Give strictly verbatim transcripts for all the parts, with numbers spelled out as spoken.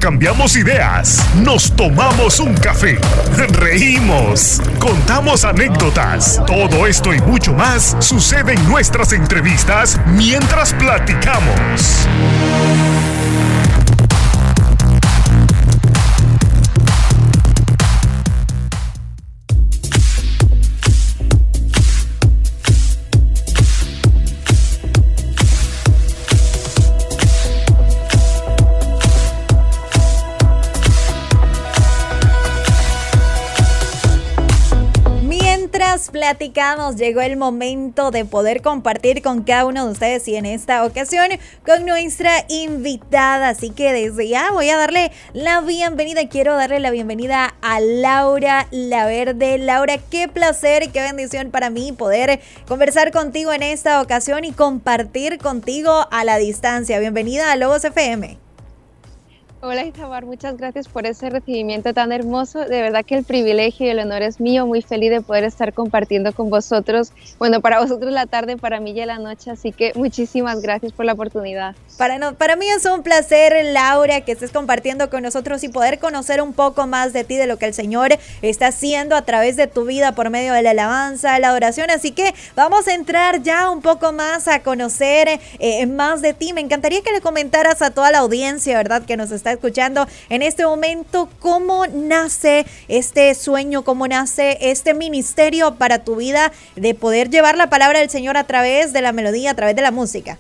intercambiamos ideas, nos tomamos un café, reímos, contamos anécdotas. Todo esto y mucho más sucede en nuestras entrevistas mientras platicamos. Platicamos, llegó el momento de poder compartir con cada uno de ustedes y en esta ocasión con nuestra invitada, así que desde ya voy a darle la bienvenida, quiero darle la bienvenida a Laura Laverde. Laura, qué placer y qué bendición para mí poder conversar contigo en esta ocasión y compartir contigo a la distancia. Bienvenida a Logos F M. Hola Itamar, muchas gracias por ese recibimiento tan hermoso. De verdad que el privilegio y el honor es mío, muy feliz de poder estar compartiendo con vosotros. Bueno, para vosotros la tarde, para mí ya la noche, así que muchísimas gracias por la oportunidad. Para, no, para mí es un placer, Laura, que estés compartiendo con nosotros y poder conocer un poco más de ti, de lo que el Señor está haciendo a través de tu vida por medio de la alabanza, la adoración. Así que vamos a entrar ya un poco más a conocer eh, más de ti. Me encantaría que le comentaras a toda la audiencia, ¿verdad?, que nos está escuchando en este momento, cómo nace este sueño, cómo nace este ministerio para tu vida de poder llevar la palabra del Señor a través de la melodía, a través de la música.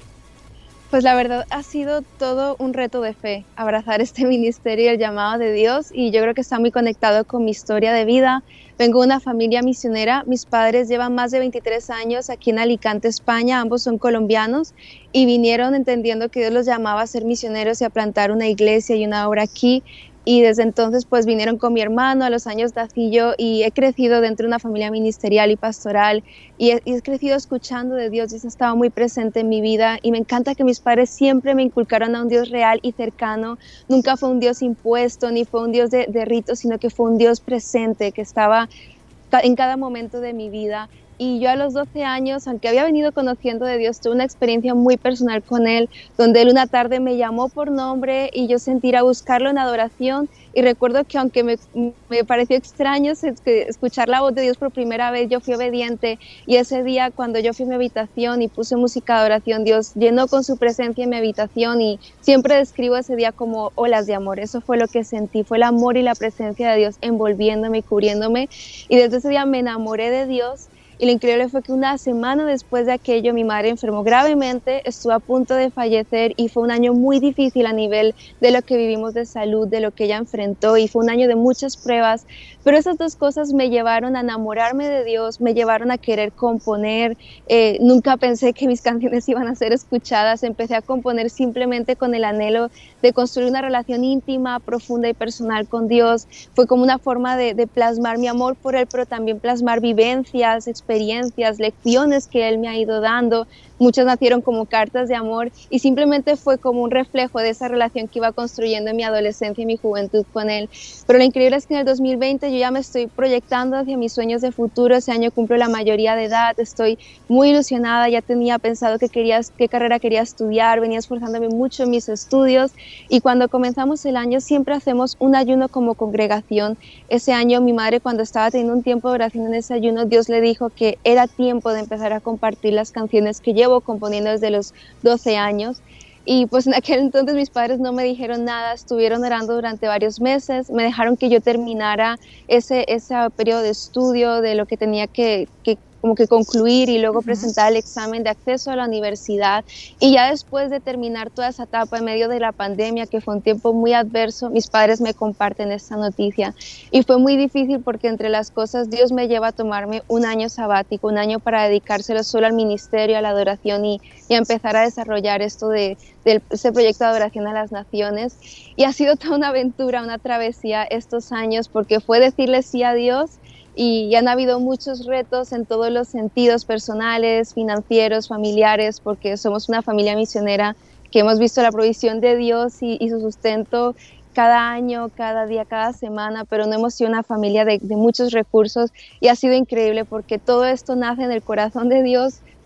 Pues la verdad ha sido todo un reto de fe, abrazar este ministerio y el llamado de Dios, y yo creo que está muy conectado con mi historia de vida. Vengo de una familia misionera, mis padres llevan más de veintitrés años aquí en Alicante, España, ambos son colombianos y vinieron entendiendo que Dios los llamaba a ser misioneros y a plantar una iglesia y una obra aquí. Y desde entonces pues vinieron con mi hermano, a los años nací yo y he crecido dentro de una familia ministerial y pastoral y he, y he crecido escuchando de Dios. Dios ha estado muy presente en mi vida y me encanta que mis padres siempre me inculcaron a un Dios real y cercano. Nunca fue un Dios impuesto ni fue un Dios de, de ritos, sino que fue un Dios presente que estaba en cada momento de mi vida. Y yo a los doce años, aunque había venido conociendo de Dios, tuve una experiencia muy personal con Él, donde Él una tarde me llamó por nombre y yo sentí ir a buscarlo en adoración. Y recuerdo que aunque me, me pareció extraño escuchar la voz de Dios por primera vez, yo fui obediente. Y ese día, cuando yo fui a mi habitación y puse música de adoración, Dios llenó con su presencia en mi habitación y siempre describo ese día como olas de amor. Eso fue lo que sentí, fue el amor y la presencia de Dios envolviéndome y cubriéndome. Y desde ese día me enamoré de Dios. Y lo increíble fue que una semana después de aquello mi madre enfermó gravemente, estuvo a punto de fallecer y fue un año muy difícil a nivel de lo que vivimos de salud, de lo que ella enfrentó, y fue un año de muchas pruebas, pero esas dos cosas me llevaron a enamorarme de Dios, me llevaron a querer componer. Eh, nunca pensé que mis canciones iban a ser escuchadas, empecé a componer simplemente con el anhelo de construir una relación íntima, profunda y personal con Dios. Fue como una forma de, de plasmar mi amor por Él, pero también plasmar vivencias, experiencias, lecciones que Él me ha ido dando. Muchas nacieron como cartas de amor y simplemente fue como un reflejo de esa relación que iba construyendo en mi adolescencia y mi juventud con Él. Pero lo increíble es que en el dos mil veinte yo ya me estoy proyectando hacia mis sueños de futuro. Ese año cumplo la mayoría de edad, estoy muy ilusionada, ya tenía pensado qué, quería, qué carrera quería estudiar, venía esforzándome mucho en mis estudios, y cuando comenzamos el año siempre hacemos un ayuno como congregación. Ese año mi madre, cuando estaba teniendo un tiempo de oración en ese ayuno, Dios le dijo que era tiempo de empezar a compartir las canciones que llevo componiendo desde los doce años. Y pues en aquel entonces mis padres no me dijeron nada, estuvieron orando durante varios meses, me dejaron que yo terminara ese, ese periodo de estudio de lo que tenía que, que como que concluir y luego uh-huh. presentar el examen de acceso a la universidad. Y ya después de terminar toda esa etapa en medio de la pandemia, que fue un tiempo muy adverso, mis padres me comparten esta noticia. Y fue muy difícil porque entre las cosas Dios me lleva a tomarme un año sabático, un año para dedicárselo solo al ministerio, a la adoración y, y a empezar a desarrollar esto de, de ese proyecto de adoración a las naciones. Y ha sido toda una aventura, una travesía estos años, porque fue decirle sí a Dios. Y han habido muchos retos en todos los sentidos, personales, financieros, familiares, porque somos una familia misionera que hemos visto la provisión de Dios y, y su sustento cada año, cada día, cada semana, pero no hemos sido una familia de, de muchos recursos, y ha sido increíble porque todo esto nace en el corazón de Dios. Dios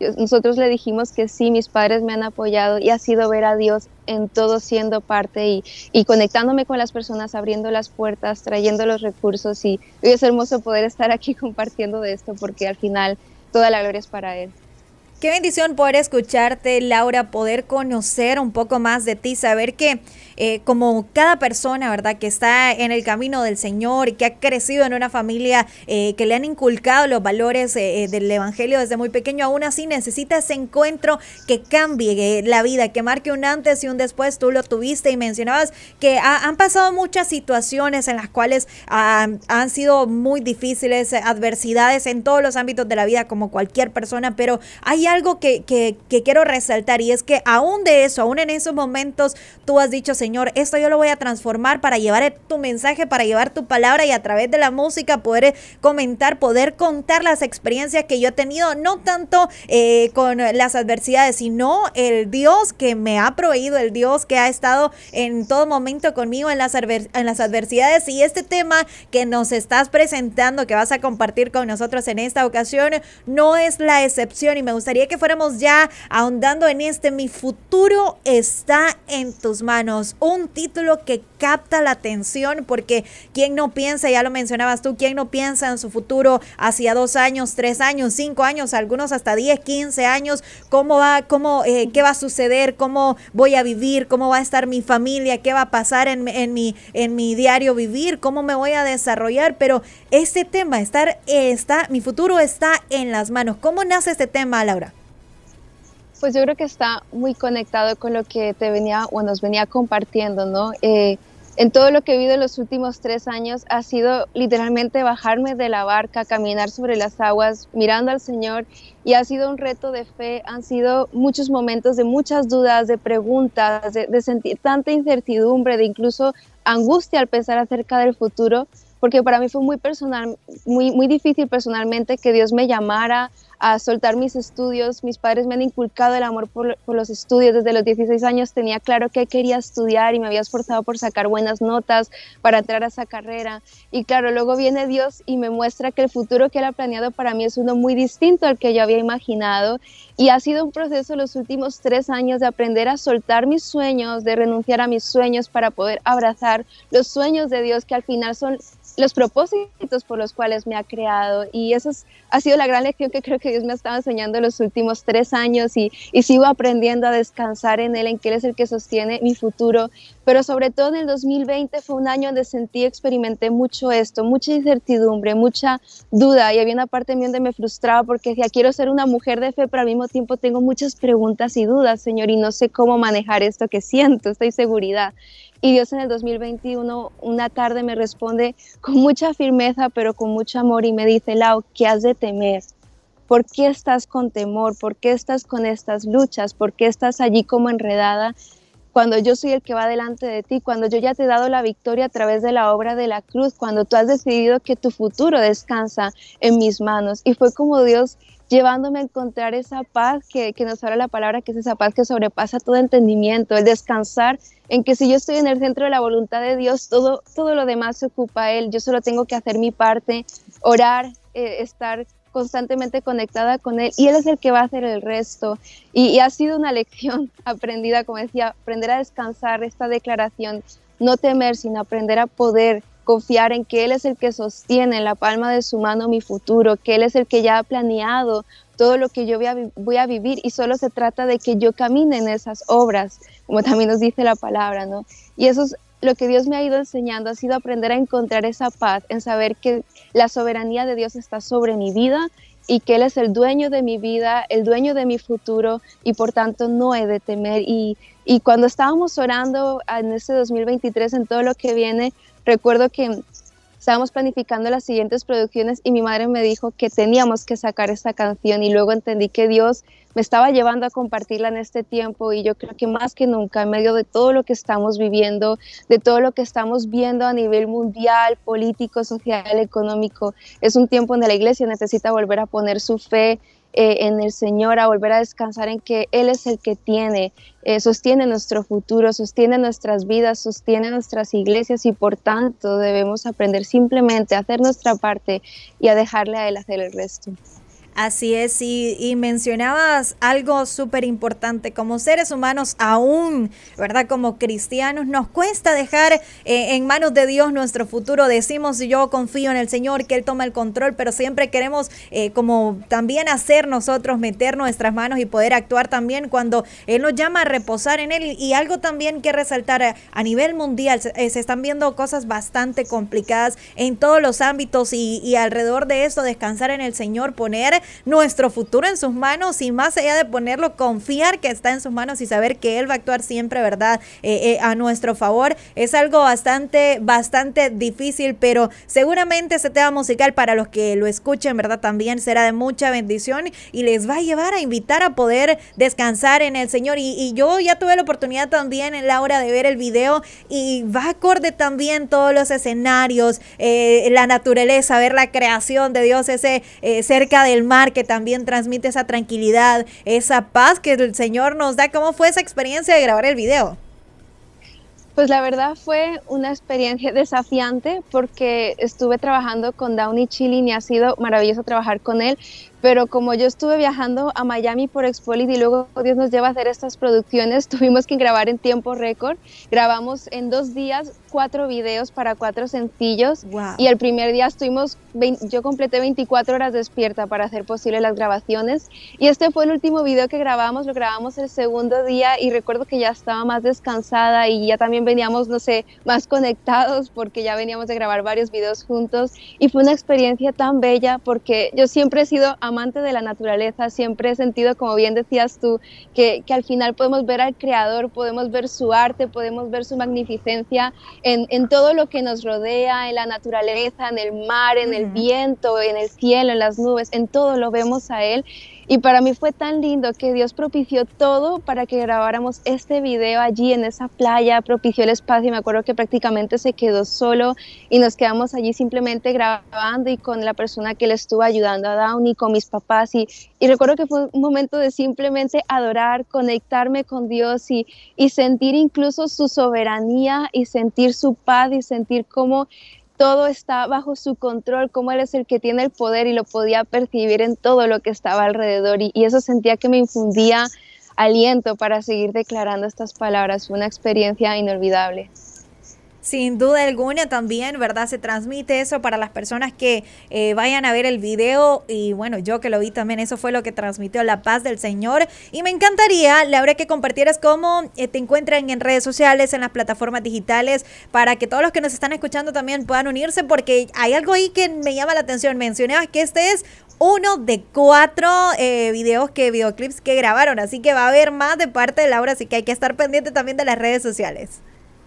Yo- nosotros le dijimos que sí, mis padres me han apoyado y ha sido ver a Dios en todo siendo parte y, y conectándome con las personas, abriendo las puertas, trayendo los recursos y, y es hermoso poder estar aquí compartiendo de esto porque al final toda la gloria es para Él. Qué bendición poder escucharte, Laura, poder conocer un poco más de ti, saber que eh, como cada persona, ¿verdad?, que está en el camino del Señor y que ha crecido en una familia eh, que le han inculcado los valores eh, del Evangelio desde muy pequeño, aún así necesita ese encuentro que cambie eh, la vida, que marque un antes y un después. Tú lo tuviste y mencionabas que ha, han pasado muchas situaciones en las cuales ah, han sido muy difíciles, eh, adversidades en todos los ámbitos de la vida como cualquier persona, pero hay algo que, que, que quiero resaltar y es que aún de eso, aún en esos momentos, tú has dicho, Señor, esto yo lo voy a transformar para llevar tu mensaje, para llevar tu palabra y a través de la música poder comentar, poder contar las experiencias que yo he tenido, no tanto eh, con las adversidades, sino el Dios que me ha proveído, el Dios que ha estado en todo momento conmigo en las, adver- en las adversidades. Y este tema que nos estás presentando, que vas a compartir con nosotros en esta ocasión, no es la excepción y me gustaría que fuéramos ya ahondando en este: mi futuro está en tus manos. Un título que capta la atención porque quién no piensa, ya lo mencionabas tú, quién no piensa en su futuro hacia dos años, tres años, cinco años, algunos hasta diez, quince años, cómo va, cómo, eh, qué va a suceder, cómo voy a vivir, cómo va a estar mi familia, qué va a pasar en, en, mi, en mi diario vivir, cómo me voy a desarrollar. Pero este tema, estar, eh, está, mi futuro está en las manos. ¿Cómo nace este tema, Laura? Pues yo creo que está muy conectado con lo que te venía o nos venía compartiendo, ¿no? Eh, en todo lo que he vivido en los últimos tres años ha sido literalmente bajarme de la barca, caminar sobre las aguas, mirando al Señor, y ha sido un reto de fe. Han sido muchos momentos de muchas dudas, de preguntas, de, de sentir tanta incertidumbre, de incluso angustia al pensar acerca del futuro, porque para mí fue muy personal, muy, muy difícil personalmente que Dios me llamara a soltar mis estudios. Mis padres me han inculcado el amor por, por los estudios. Desde los dieciséis años tenía claro que quería estudiar y me había esforzado por sacar buenas notas para entrar a esa carrera. Y claro, luego viene Dios y me muestra que el futuro que Él ha planeado para mí es uno muy distinto al que yo había imaginado. Y ha sido un proceso los últimos tres años de aprender a soltar mis sueños, de renunciar a mis sueños para poder abrazar los sueños de Dios, que al final son los propósitos por los cuales me ha creado. Y eso es, ha sido la gran lección que creo que Dios me ha estado enseñando los últimos tres años y, y sigo aprendiendo a descansar en Él, en que Él es el que sostiene mi futuro. Pero sobre todo en el dos mil veinte fue un año donde sentí, experimenté mucho esto, mucha incertidumbre, mucha duda, y había una parte de mí donde me frustraba porque decía, quiero ser una mujer de fe, pero al mismo tiempo tengo muchas preguntas y dudas, Señor, y no sé cómo manejar esto que siento, esta inseguridad. Y Dios en el dos mil veintiuno, una tarde me responde con mucha firmeza, pero con mucho amor, y me dice, Lau, ¿qué has de temer? ¿Por qué estás con temor? ¿Por qué estás con estas luchas? ¿Por qué estás allí como enredada? Cuando yo soy el que va delante de ti, cuando yo ya te he dado la victoria a través de la obra de la cruz, cuando tú has decidido que tu futuro descansa en mis manos. Y fue como Dios llevándome a encontrar esa paz que, que nos habla la palabra, que es esa paz que sobrepasa todo entendimiento, el descansar en que si yo estoy en el centro de la voluntad de Dios, todo, todo lo demás se ocupa Él. Yo solo tengo que hacer mi parte, orar, eh, estar constantemente conectada con Él, y Él es el que va a hacer el resto. Y, y ha sido una lección aprendida, como decía, aprender a descansar, esta declaración, no temer, sino aprender a poder confiar en que Él es el que sostiene en la palma de su mano mi futuro, que Él es el que ya ha planeado todo lo que yo voy a, voy a vivir, y solo se trata de que yo camine en esas obras, como también nos dice la palabra, ¿no? Y eso es lo que Dios me ha ido enseñando, ha sido aprender a encontrar esa paz, en saber que la soberanía de Dios está sobre mi vida y que Él es el dueño de mi vida, el dueño de mi futuro, y por tanto no he de temer. Y, y cuando estábamos orando en este dos mil veintitrés, en todo lo que viene, recuerdo que estábamos planificando las siguientes producciones y mi madre me dijo que teníamos que sacar esta canción, y luego entendí que Dios me estaba llevando a compartirla en este tiempo. Y yo creo que más que nunca, en medio de todo lo que estamos viviendo, de todo lo que estamos viendo a nivel mundial, político, social, económico, es un tiempo donde la iglesia necesita volver a poner su fe Eh, en el Señor, a volver a descansar en que Él es el que tiene, eh, sostiene nuestro futuro, sostiene nuestras vidas, sostiene nuestras iglesias, y por tanto debemos aprender simplemente a hacer nuestra parte y a dejarle a Él hacer el resto. Así es, y, y mencionabas algo súper importante, como seres humanos aún, ¿verdad? Como cristianos, nos cuesta dejar eh, en manos de Dios nuestro futuro. Decimos, yo confío en el Señor, que Él toma el control, pero siempre queremos eh, como también hacer nosotros, meter nuestras manos y poder actuar también cuando Él nos llama a reposar en Él. Y algo también que resaltar a, a nivel mundial, se, eh, se están viendo cosas bastante complicadas en todos los ámbitos y, y alrededor de esto, descansar en el Señor, poner nuestro futuro en sus manos y más allá de ponerlo, confiar que está en sus manos y saber que Él va a actuar siempre, ¿verdad? Eh, eh, a nuestro favor. Es algo bastante, bastante difícil, pero seguramente ese tema musical para los que lo escuchen, ¿verdad? También será de mucha bendición y les va a llevar a invitar a poder descansar en el Señor. Y, y yo ya tuve la oportunidad también, Laura, de ver el video y va acorde también todos los escenarios, eh, la naturaleza, ver la creación de Dios, ese eh, cerca del mar que también transmite esa tranquilidad, esa paz que el Señor nos da. ¿Cómo fue esa experiencia de grabar el video? Pues la verdad fue una experiencia desafiante porque estuve trabajando con Downey Chilling y ha sido maravilloso trabajar con él, pero como yo estuve viajando a Miami por Expolit y luego Dios nos lleva a hacer estas producciones, tuvimos que grabar en tiempo récord. Grabamos en dos días cuatro videos para cuatro sencillos. Wow. Y el primer día estuvimos, veinte, yo completé veinticuatro horas despierta para hacer posible las grabaciones. Y este fue el último video que grabamos, lo grabamos el segundo día y recuerdo que ya estaba más descansada y ya también veníamos, no sé, más conectados porque ya veníamos de grabar varios videos juntos y fue una experiencia tan bella porque yo siempre he sido amante de la naturaleza, siempre he sentido, como bien decías tú, que, que al final podemos ver al Creador, podemos ver su arte, podemos ver su magnificencia en, en todo lo que nos rodea, en la naturaleza, en el mar, en el viento, en el cielo, en las nubes, en todo lo vemos a Él. Y para mí fue tan lindo que Dios propició todo para que grabáramos este video allí en esa playa, propició el espacio, me acuerdo que prácticamente se quedó solo y nos quedamos allí simplemente grabando y con la persona que le estuvo ayudando a Downey, con mis papás y, y recuerdo que fue un momento de simplemente adorar, conectarme con Dios y, y sentir incluso su soberanía y sentir su paz y sentir cómo todo está bajo su control, como Él es el que tiene el poder y lo podía percibir en todo lo que estaba alrededor y, y eso sentía que me infundía aliento para seguir declarando estas palabras. Fue una experiencia inolvidable. Sin duda alguna también, ¿verdad? Se transmite eso para las personas que eh, vayan a ver el video y bueno, yo que lo vi también, eso fue lo que transmitió la paz del Señor y me encantaría, Laura, que compartieras cómo eh, te encuentran en redes sociales, en las plataformas digitales, para que todos los que nos están escuchando también puedan unirse porque hay algo ahí que me llama la atención. Mencionabas que este es uno de cuatro eh, videos que, videoclips que grabaron, así que va a haber más de parte de Laura, así que hay que estar pendiente también de las redes sociales.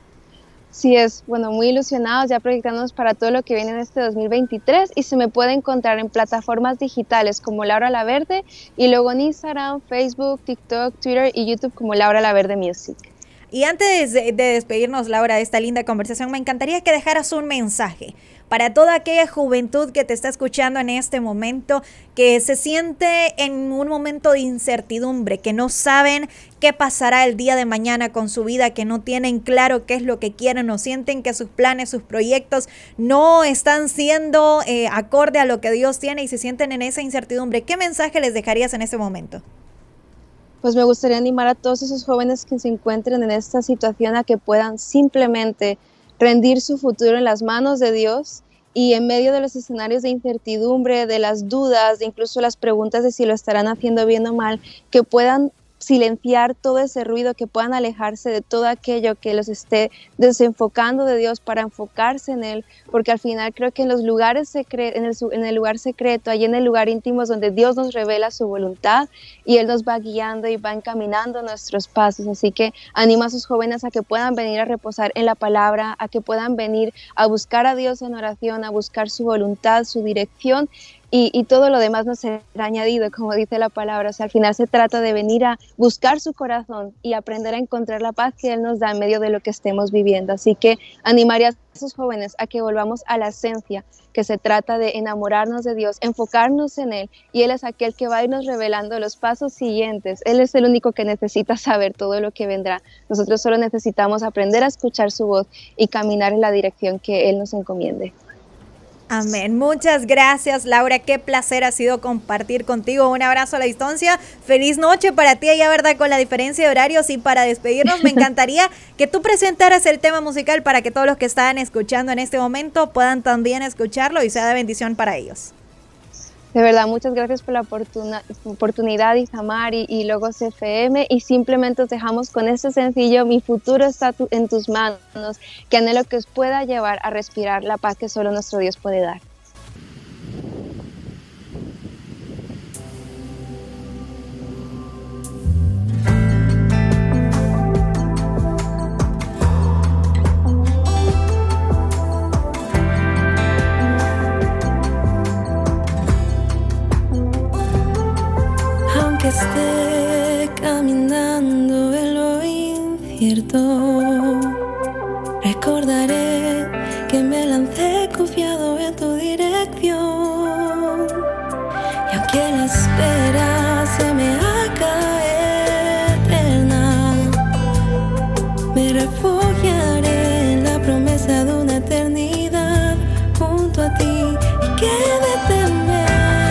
Sí, es, bueno, muy ilusionados, ya proyectándonos para todo lo que viene en este dos mil veintitrés y se me puede encontrar en plataformas digitales como Laura La Verde y luego en Instagram, Facebook, TikTok, Twitter y YouTube como Laura La Verde Music. Y antes de, de despedirnos, Laura, de esta linda conversación, me encantaría que dejaras un mensaje para toda aquella juventud que te está escuchando en este momento, que se siente en un momento de incertidumbre, que no saben qué pasará el día de mañana con su vida, que no tienen claro qué es lo que quieren o sienten que sus planes, sus proyectos no están siendo eh, acorde a lo que Dios tiene y se sienten en esa incertidumbre. ¿Qué mensaje les dejarías en ese momento? Pues me gustaría animar a todos esos jóvenes que se encuentren en esta situación a que puedan simplemente rendir su futuro en las manos de Dios y en medio de los escenarios de incertidumbre, de las dudas, de incluso las preguntas de si lo estarán haciendo bien o mal, que puedan silenciar todo ese ruido, que puedan alejarse de todo aquello que los esté desenfocando de Dios para enfocarse en Él, porque al final creo que en los lugares secretos, en el, en el lugar secreto, allí en el lugar íntimo es donde Dios nos revela su voluntad y Él nos va guiando y va encaminando nuestros pasos, así que animo a sus jóvenes a que puedan venir a reposar en la palabra, a que puedan venir a buscar a Dios en oración, a buscar su voluntad, su dirección. Y, y todo lo demás nos será añadido, como dice la palabra. O sea, al final se trata de venir a buscar su corazón y aprender a encontrar la paz que Él nos da en medio de lo que estemos viviendo. Así que animaría a esos jóvenes a que volvamos a la esencia, que se trata de enamorarnos de Dios, enfocarnos en Él, y Él es aquel que va a irnos revelando los pasos siguientes. Él es el único que necesita saber todo lo que vendrá. Nosotros solo necesitamos aprender a escuchar su voz y caminar en la dirección que Él nos encomiende. Amén. Muchas gracias, Laura. Qué placer ha sido compartir contigo. Un abrazo a la distancia. Feliz noche para ti allá, ¿verdad? Con la diferencia de horarios. Y para despedirnos, me encantaría que tú presentaras el tema musical para que todos los que están escuchando en este momento puedan también escucharlo y sea de bendición para ellos. De verdad, muchas gracias por la oportuna, oportunidad, Isamar y, y Logos F M, y simplemente os dejamos con este sencillo: mi futuro está tu, en tus manos, que anhelo que os pueda llevar a respirar la paz que solo nuestro Dios puede dar. Esté caminando en lo incierto, recordaré que me lancé confiado en tu dirección, y aunque la espera se me haga eterna, me refugiaré en la promesa de una eternidad junto a ti. Y que de temer,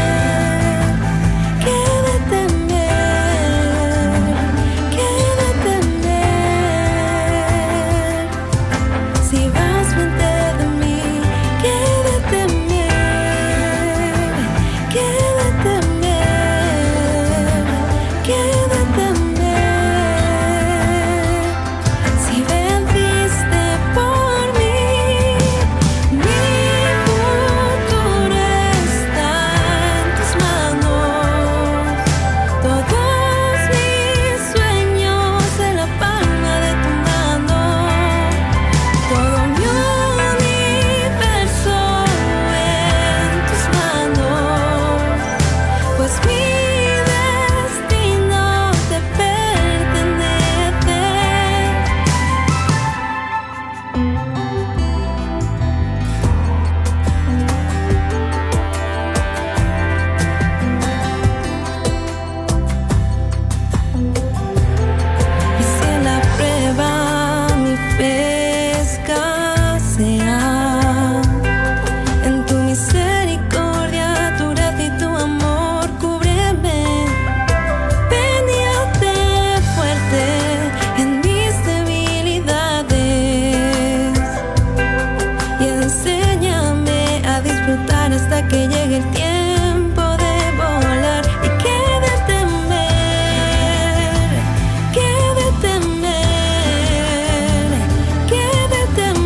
hasta que llegue el tiempo de volar. Y que de temer, que de temer, que de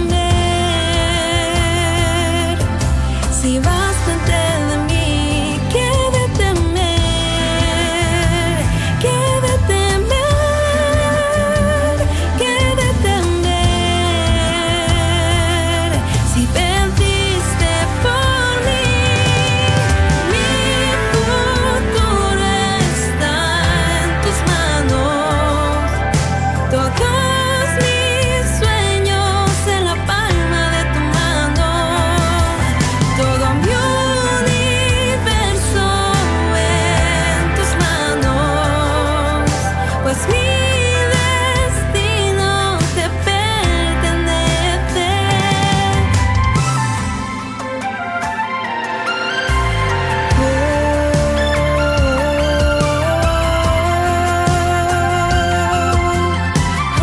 temer, si vas frente de mí. Que de temer, que de temer, que de temer, si venciste por mí. Pues mi destino te pertenece. Oh, oh, oh,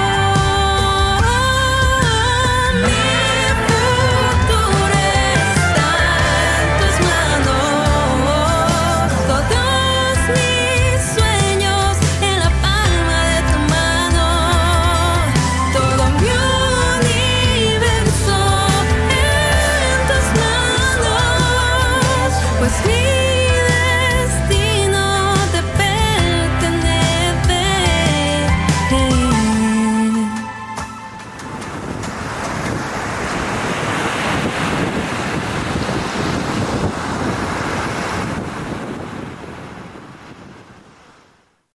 mi futuro está en tus manos. Todos mis sueños en la palma de tu mano, todo mi universo en tus manos, pues mi